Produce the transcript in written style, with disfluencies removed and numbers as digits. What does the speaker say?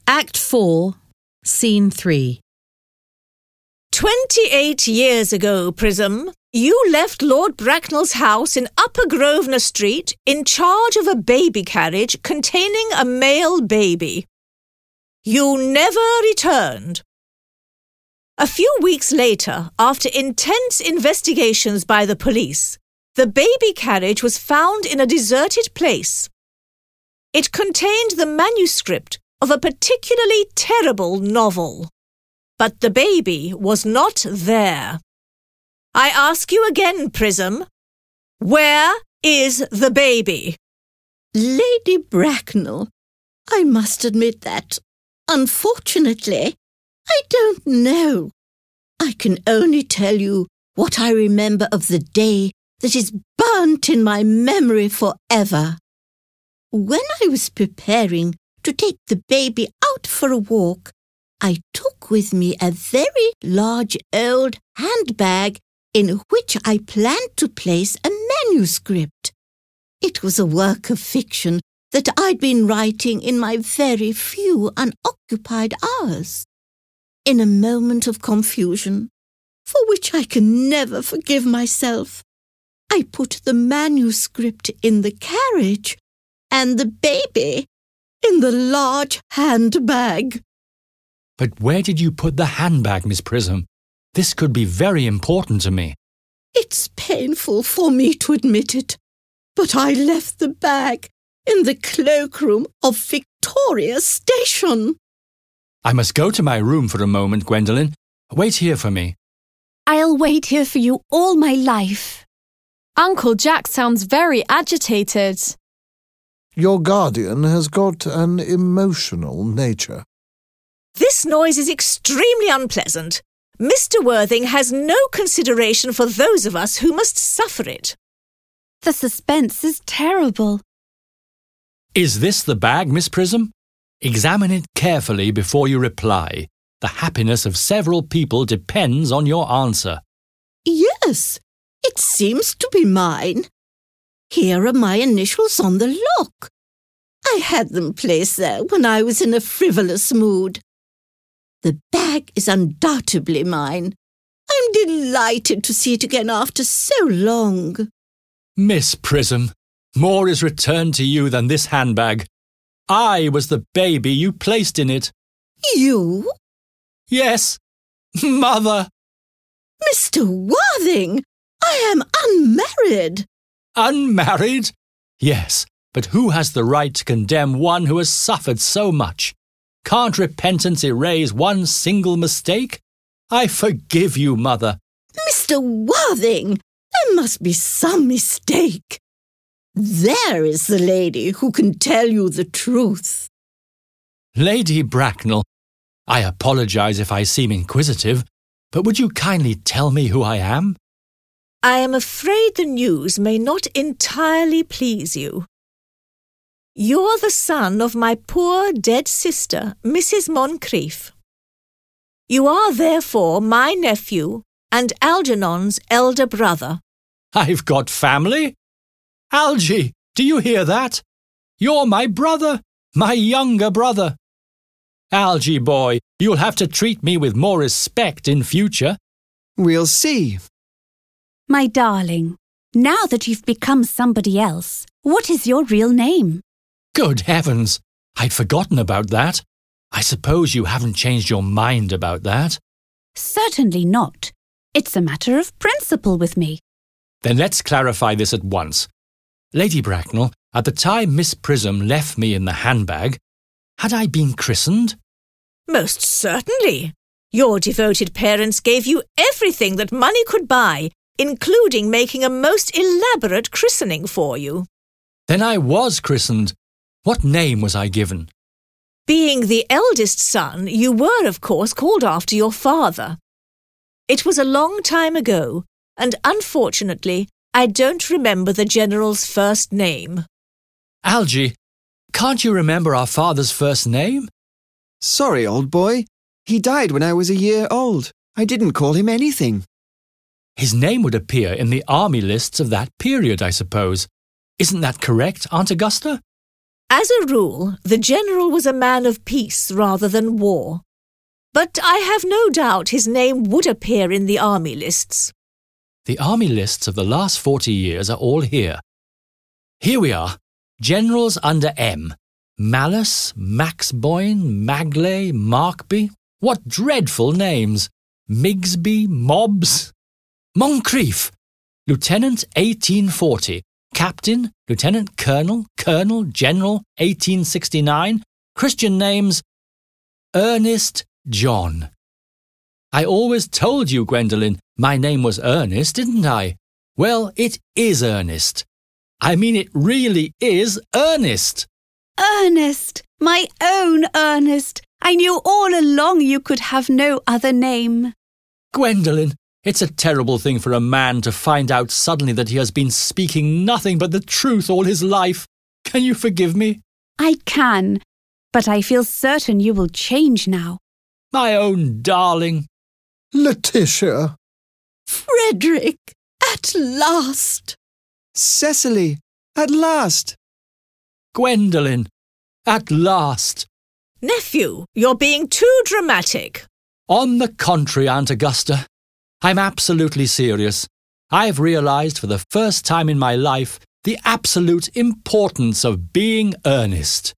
Act 4, Scene 3. 28 years ago, Prism, you left Lord Bracknell's house in Upper Grosvenor Street in charge of a baby carriage containing a male baby. You never returned. A few weeks later, after intense investigations by the police, the baby carriage was found in a deserted place. It contained the manuscript of a particularly terrible novel. But the baby was not there. I ask you again, Prism, where is the baby? Lady Bracknell, I must admit that, unfortunately, I don't know. I can only tell you what I remember of the day that is burnt in my memory forever. When I was preparing to take the baby out for a walk, I took with me a very large old handbag in which I planned to place a manuscript. It was a work of fiction that I'd been writing in my very few unoccupied hours. In a moment of confusion, for which I can never forgive myself, I put the manuscript in the carriage and the baby in the large handbag. But where did you put the handbag, Miss Prism? This could be very important to me. It's painful for me to admit it, but I left the bag in the cloakroom of Victoria Station. I must go to my room for a moment, Gwendolen. Wait here for me. I'll wait here for you all my life. Uncle Jack sounds very agitated. Your guardian has got an emotional nature. This noise is extremely unpleasant. Mr. Worthing has no consideration for those of us who must suffer it. The suspense is terrible. Is this the bag, Miss Prism? Examine it carefully before you reply. The happiness of several people depends on your answer. Yes, it seems to be mine. Here are my initials on the lock. I had them placed there when I was in a frivolous mood. The bag is undoubtedly mine. I'm delighted to see it again after so long. Miss Prism, more is returned to you than this handbag. I was the baby you placed in it. You? Yes, Mother. Mr. Worthing, I am unmarried. Unmarried? Yes, but who has the right to condemn one who has suffered so much? Can't repentance erase one single mistake? I forgive you, Mother. Mr. Worthing, there must be some mistake. There is the lady who can tell you the truth. Lady Bracknell, I apologize if I seem inquisitive, but would you kindly tell me who I am? I am afraid the news may not entirely please you. You're the son of my poor dead sister, Mrs. Moncrief. You are therefore my nephew and Algernon's elder brother. I've got family. Algy, do you hear that? You're my brother, my younger brother. Algy boy, you'll have to treat me with more respect in future. We'll see. My darling, now that you've become somebody else, what is your real name? Good heavens, I'd forgotten about that. I suppose you haven't changed your mind about that? Certainly not. It's a matter of principle with me. Then let's clarify this at once. Lady Bracknell, at the time Miss Prism left me in the handbag, had I been christened? Most certainly. Your devoted parents gave you everything that money could buy, including making a most elaborate christening for you. Then I was christened. What name was I given? Being the eldest son, you were, of course, called after your father. It was a long time ago, and unfortunately, I don't remember the General's first name. Algy, can't you remember our father's first name? Sorry, old boy. He died when I was a year old. I didn't call him anything. His name would appear in the army lists of that period, I suppose. Isn't that correct, Aunt Augusta? As a rule, the general was a man of peace rather than war. But I have no doubt his name would appear in the army lists. The army lists of the last 40 years are all here. Here we are. Generals under M. Malus, Max Boyne, Magley, Markby. What dreadful names! Migsby, Mobbs. Moncrief, Lieutenant 1840. Captain, Lieutenant Colonel, Colonel, General 1869. Christian names Ernest John. I always told you, Gwendolen, my name was Ernest, didn't I? Well, it is Ernest. I mean, it really is Ernest. Ernest, my own Ernest. I knew all along you could have no other name. Gwendolen, it's a terrible thing for a man to find out suddenly that he has been speaking nothing but the truth all his life. Can you forgive me? I can, but I feel certain you will change now. My own darling. Letitia. Frederick, at last. Cecily, at last. Gwendolen, at last. Nephew, you're being too dramatic. On the contrary, Aunt Augusta, I'm absolutely serious. I've realized for the first time in my life the absolute importance of being earnest.